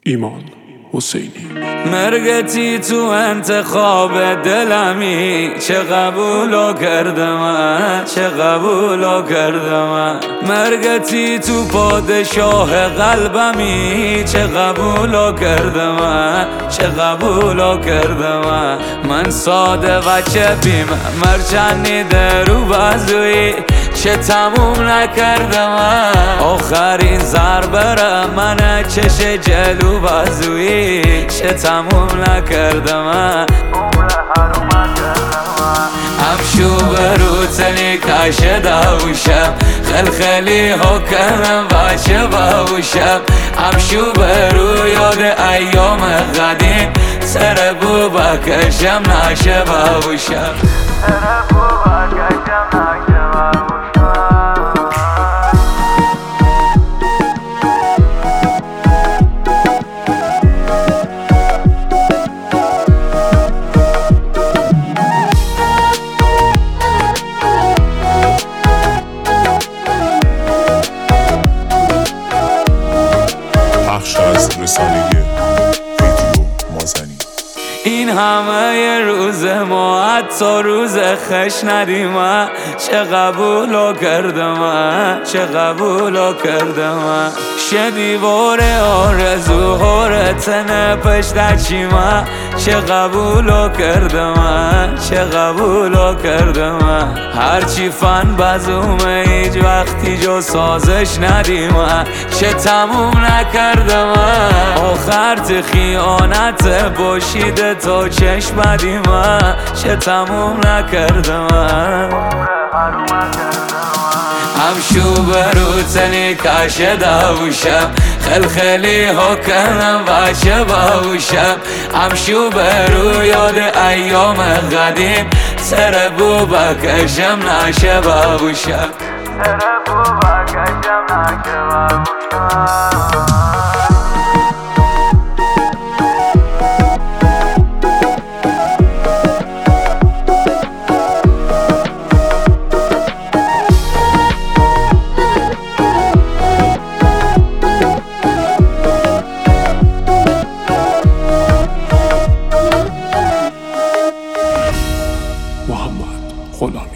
ایمان حسینی. مرگتی تو انتخاب دلمی، چه قبولو کردم، چه قبولو کردم. مرگتی تو پادشاه قلبمی، چه قبولو کردم، چه قبولو کردم. من ساده و چه بیم مرچنی درو بازوی، چه تموم نکردم. آخرین ضربه من چش جلو بازوی، چه تموم نکردم. همشو برو تلی کاشه داوشم، خیلی حکنم و چه باوشم. همشو برو یاد ایام قدیم، سر بو بکشم نشه باوشم، سر بو بکشم نشه باوشم. بخش از رسانه ویدیو مازنی. این همه روز ما حتی روز خش ندیم، چه قبولو کردم، چه قبولو کردم. شه دیوار آرزوهارت نپشت چیم، چه قبولو کردم، چه قبولو کردم. هرچی فن بزومه هیچ وقتی جو سازش ندیم، چه تموم نکردم. آخر تو خیانت باشیده تا چشم بدیم، چه تموم نکردم. همشو برو تنی کاشه داوشم، خیلی حکنم و چه باوشم. همشو برو یاد ایام قدیم، سر بو بکشم نشه باوشم، سر بو بکشم نشه باوشم. محمد غلامی.